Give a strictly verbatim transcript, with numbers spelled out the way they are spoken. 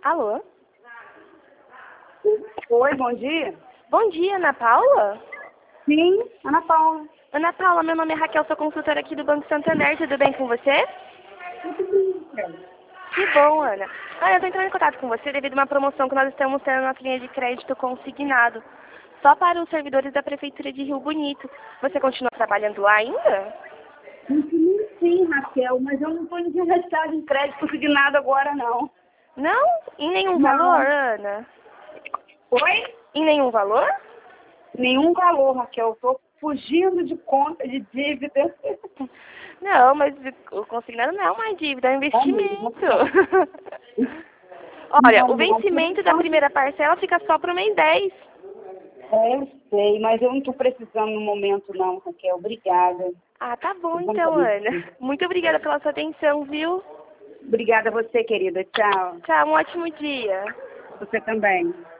Alô? Oi, bom dia. Bom dia, Ana Paula? Sim, Ana Paula. Ana Paula, meu nome é Raquel, sou consultora aqui do Banco Santander, tudo bem com você? Que bom, Ana. Ana, eu estou entrando em contato com você devido a uma promoção que nós estamos tendo na nossa linha de crédito consignado, só para os servidores da Prefeitura de Rio Bonito. Você continua trabalhando lá ainda? Sim, sim, Raquel, mas eu não estou interessada em crédito consignado agora, não. Não? Em nenhum Não. valor, Ana? Oi? Em nenhum valor? Nenhum valor, Raquel. Estou fugindo de conta, de dívida. Não, mas o consignado não é uma dívida, é um investimento. Olha, Não, o não. vencimento da primeira parcela fica só para o mês dez. É, eu sei, mas eu não estou precisando no momento, não, Raquel. Obrigada. Ah, tá bom Vamos então, ver. Ana. Muito obrigada pela sua atenção, viu? Obrigada a você, querida. Tchau. Tchau, um ótimo dia. Você também.